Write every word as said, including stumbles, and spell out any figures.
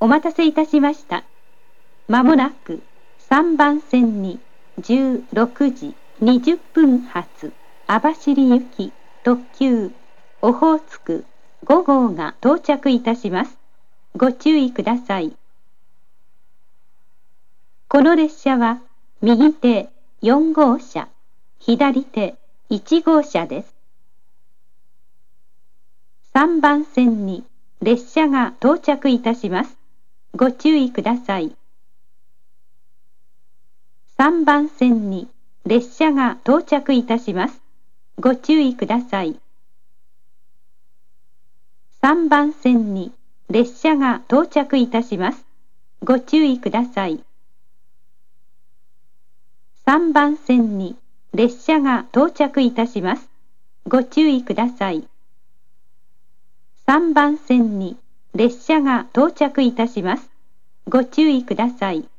お待たせいたしました。まもなくさんばん線にじゅうろくじにじゅっぷん発網走行き特急オホーツクご号が到着いたします。ご注意ください。この列車は右手よん号車、左手いち号車です。さんばん線に列車が到着いたします。ご注意ください。さんばん線に列車が到着いたします。ご注意ください。さんばん線に列車が到着いたします。ご注意ください。さんばん線に列車が到着いたします。ご注意ください。さんばん線に列車が到着いたします。ご注意ください。